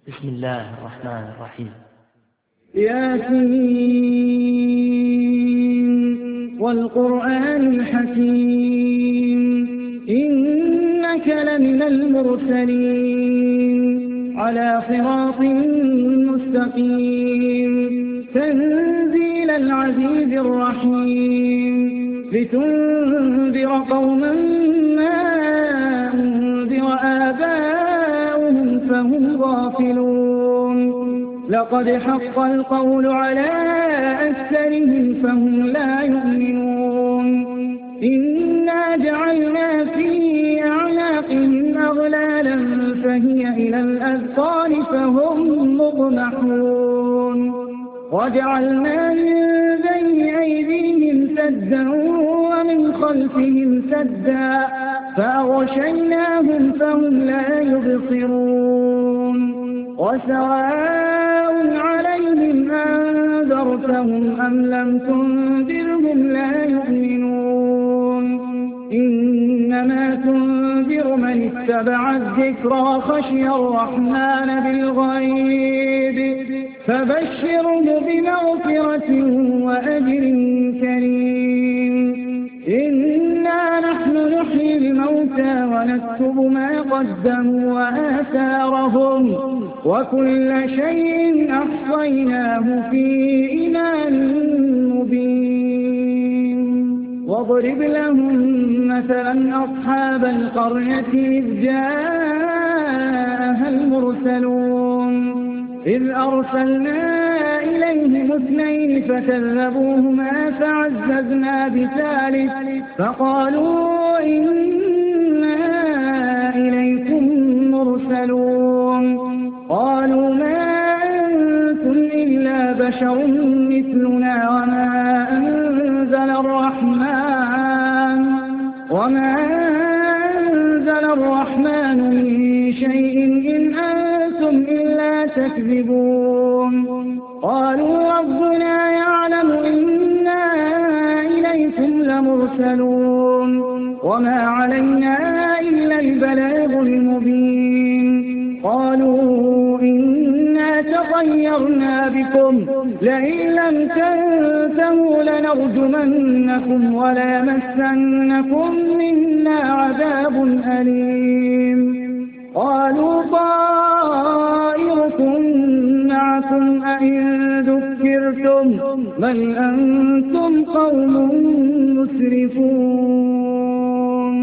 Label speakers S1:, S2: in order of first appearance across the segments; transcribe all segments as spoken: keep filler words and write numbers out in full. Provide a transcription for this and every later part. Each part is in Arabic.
S1: بسم الله الرحمن الرحيم.
S2: ياسين والقرآن الحكيم إنك لمن المرسلين على صراط مستقيم تنزيل العزيز الرحيم لتنذر قوما ما أنذر آباؤهم فهم غافلون لقد حق القول على أكثرهم فهم لا يؤمنون إنا جعلنا في أعناقهم أغلالا فهي إلى الأذقان فهم مقمحون وجعلنا من بين أيديهم سدا ومن خلفهم سدا فأغشيناهم فهم لا يبصرون وسواء عليهم أنذرتهم أم لم تنذرهم لا يؤمنون إنما تنذر من اتبع الذكر وخشي الرحمن بالغيب فبشره بمغفرة وأجر كريم إنا نحن نحيي الموتى ونكتب ما قدموا وآثارهم وكل شيء أحصيناه في إمام مبين واضرب لهم مثلا أصحاب القرية إذ جاءها المرسلون إذ أرسلنا إليهم اثنين فكذبوهما فعززنا بثالث فقالوا إنا إليكم مرسلون قالوا ما أنتم إلا بشر مثلنا وما أنزل الرحمن وما أنزل الرحمن من شيء إن أنتم إلا تكذبون قالوا ربنا يعلم إنا إليكم لمرسلون وما علينا إلا البلاغ المبين قالوا إنا تطيرنا بكم لئن لم تنتهوا لنرجمنكم وليمسنكم منا عذاب أليم قالوا طائركم معكم أئن ذكرتم بل أنتم قوم مسرفون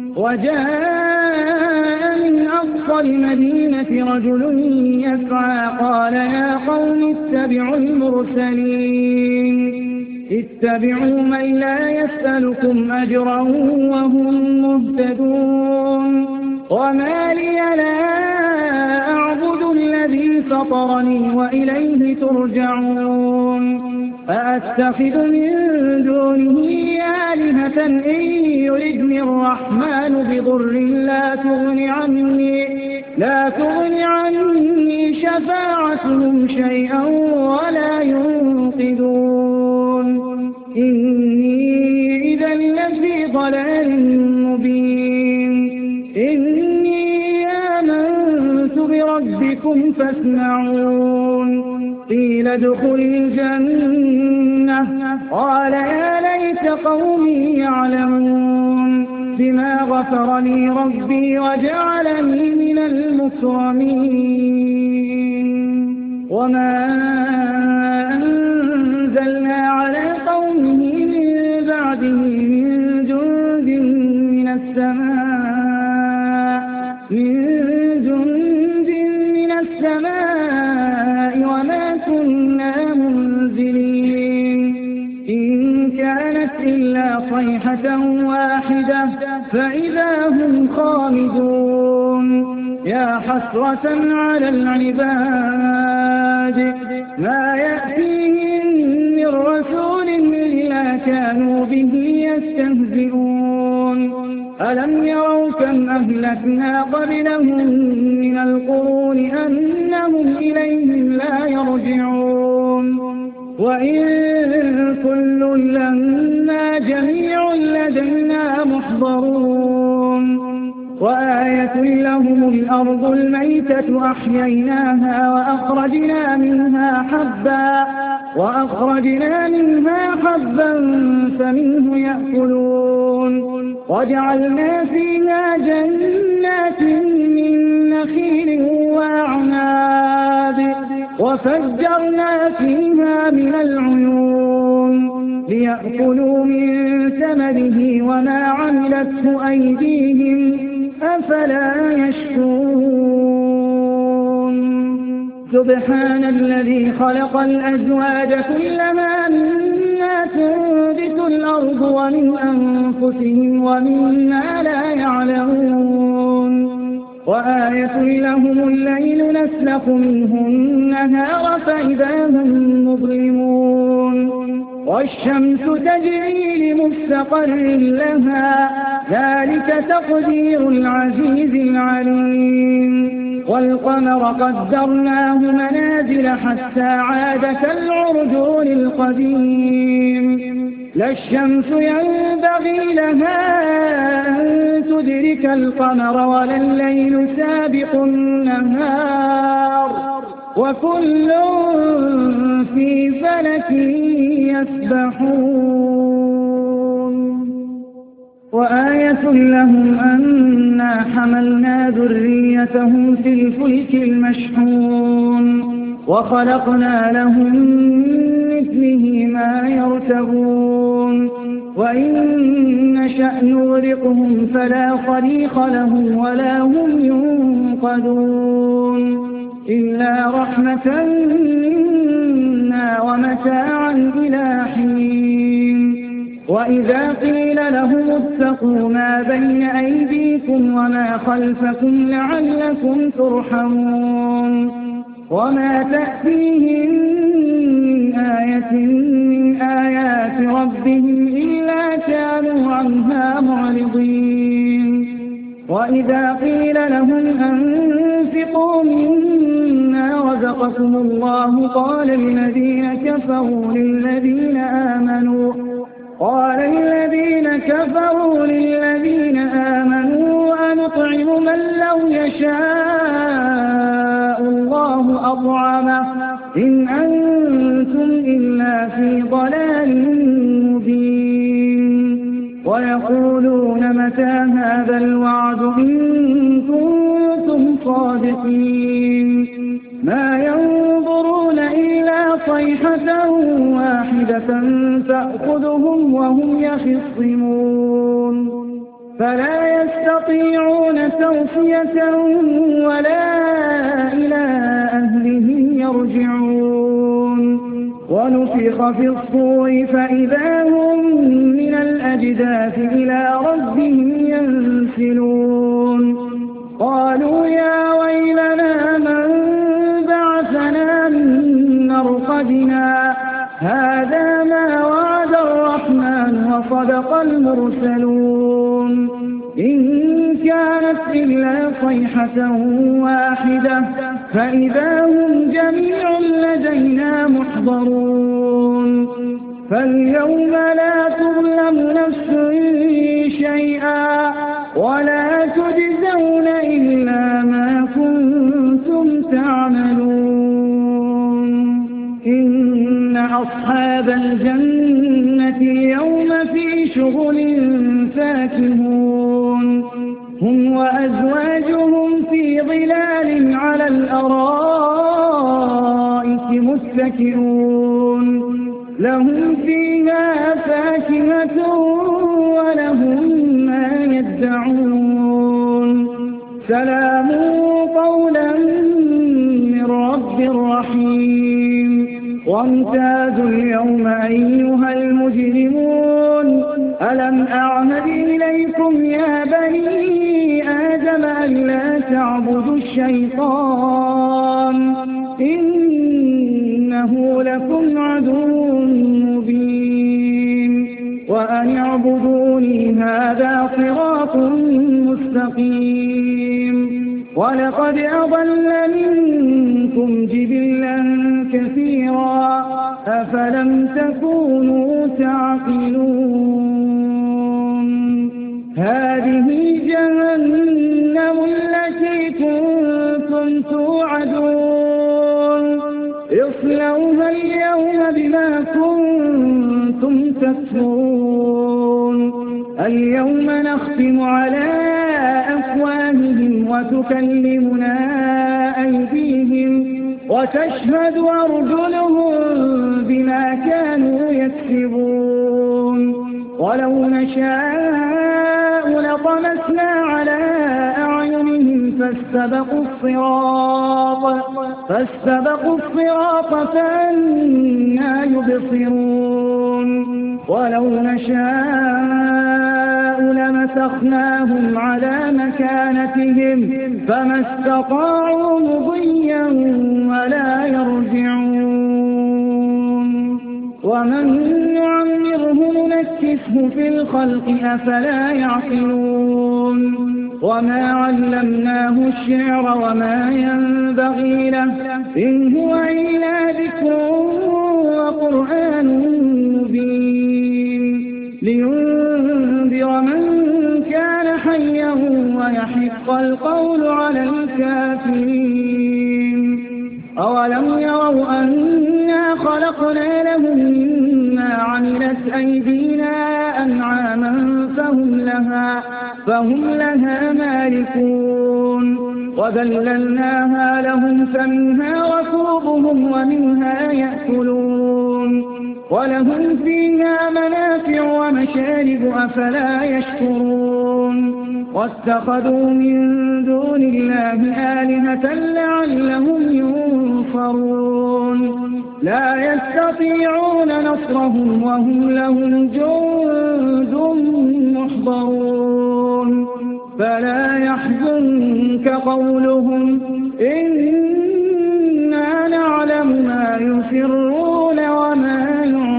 S2: وجاء من أقصى المدينة رجل يسعى قال يا قوم اتبعوا المرسلين اتبعوا من لا يسألكم أجرا وهم مهتدون وما لي لا أعبد الذي فطرني وإليه ترجعون فأتخذ من دونه آلهة إن يردني الرحمن بضر لا تغن عني لا تغن عني شفاعتهم شيئا ولا ينقذون إني إذا لفي ضلال مبين إني آمنت بربكم فاسمعون قيل ادخل الجنة قال يا ليت قومي يعلمون بما غفر لي ربي وجعلني من المكرمين وما أنزلنا على قومه من بعده من جند من السماء من جند من السماء وما كنا منزلين إن كانت إلا صيحة واحدة فإذا هم خامدون يا حسرة على العباد ما يأتيهم من رسول إلا كانوا به يستهزئون ألم يروا كم أهلكنا قبلهم من القرون أنهم إليهم لا يرجعون وإن كل لما جميع لدينا محضرون وآية لهم الأرض الميتة أحييناها وأخرجنا منها حبا وأخرجنا منها حبا فمنه يأكلون وجعلنا فيها جنات من نخيل وأعناب وفجرنا فيها من العيون ليأكلوا من ثمره وما عملته أيديهم أفلا يشكرون سبحان الذي خلق الأزواج كلما مما تنبت الأرض ومن أنفسهم ومما لا يعلمون وآية لهم الليل نسلخ منه النهار فإذا هم مظلمون والشمس تجري لمستقر لها ذلك تقدير العزيز العليم والقمر قدرناه منازل حتى عاد كالعرجون القديم لا الشمس ينبغي لها أن تدرك القمر ولا الليل سابق النهار وكل في فلك يسبحون وآية لهم أنا حملنا ذريتهم في الفلك المشحون وخلقنا لهم مثله ما يركبون وإن نشأ نغرقهم فلا صريخ لهم ولا هم ينقذون إلا رحمة منا ومتاعا إلى حين وإذا قيل لهم اتقوا ما بين أيديكم وما خلفكم لعلكم ترحمون وما تأتيهم من آية من آيات ربهم إلا كانوا عنها معرضين وإذا قيل لهم أنفقوا مما رزقكم الله قال الذين كفروا للذين آمنوا قال الذين كفروا للذين آمنوا أنطعم من لو يشاء الله أطعمه إن أنتم إلا في ضلال مبين ويقولون متى هذا الوعد إن كنتم صادقين ما ينظرون إلا صيحة واحدة تأخذهم وهم يخصمون فلا يستطيعون توصية ولا إلى أهلهم يرجعون ونفخ في الصور فإذا هم من الأجداث إلى ربهم ينسلون قالوا يا ويلنا من بعثنا من مرقدنا هذا ما وعد الرحمن وصدق المرسلون إن كانت إلا صيحة واحدة فإذا هم جميع لدينا محضرون فاليوم لا تظلم نفس شيئا ولا تجزون إلا ما كنتم تعملون إن أصحاب الجنة اليوم في شغل فاكهون هم وأزواجهم في ظلال على الأرائك متكئون لهم فيها فاكهة ولهم ما يدعون سلام قولا من رب رحيم وامتازوا اليوم أيها المجرمون ألم أعهد إليكم يا بني آدم ألا تعبدوا الشيطان إنه لكم عدو مبين وأن اعبدوني هذا صراط مستقيم ولقد أضل منكم جبلا كثيرا أفلم تكونوا تعقلون هذه جهنم التي كنتم توعدون اصلوها اليوم بما كنتم تكفرون اليوم نختم على أفواههم وتكلمنا أيديهم وتشهد أرجلهم بما كانوا يكسبون ولو نشاء لطمسنا على أعينهم فاستبقوا الصراط فاستبقوا الصراط فأنى يبصرون ولو نشاء لمسخناهم على مكانتهم فما استطاعوا مضيا ولا يرجعون ومن نعمره ننكسه في الخلق أفلا يعقلون وما علمناه الشعر وما ينبغي له إن هو إلا ذكر وقرآن مبين لينذر من كان حيا ويحق القول على الكافرين أولم يروا أنا خلقنا لهم مما عملت أيدينا أنعاما فهم لها, فهم لها مالكون وذللناها لهم فمنها ركوبهم ومنها يأكلون ولهم فيها منافع ومشارب أفلا يشكرون واتخذوا من دون الله آلهة لعلهم ينصرون لا يستطيعون نصرهم وهم لهم جند محضرون فلا يحزنك قولهم إنا نعلم ما يسرون وما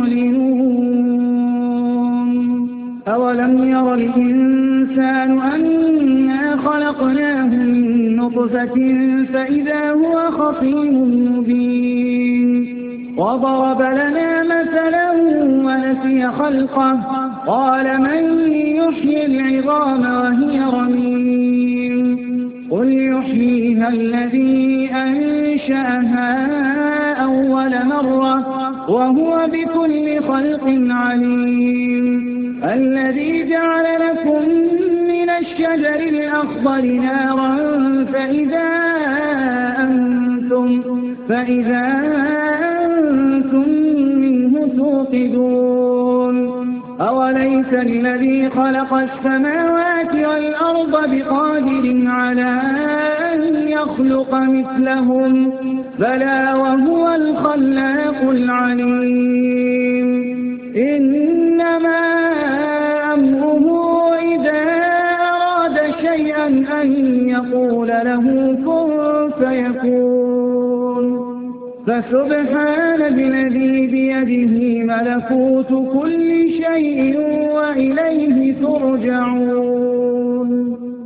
S2: يعلنون أولم ير الإنسان أنا خلقناه من نطفة فإذا هو خصيم مبين وضرب لنا مثلا ونسي خلقه قال من يحيي العظام وهي رميم قل يحييها الذي أنشأها أول مرة وهو بكل خلق عليم الذي جعل لكم من الشجر الأخضر نارا فإذا أنتم, فإذا أنتم منه توقدون أوليس الذي خلق السماوات والأرض بقادر على أن يخلق مثلهم بلى وهو الخلاق العليم إنما أمره إذا أراد شيئا أن يقول له كن فيكون فسبحان الذي بيده ملكوت كل شيء وإليه ترجعون.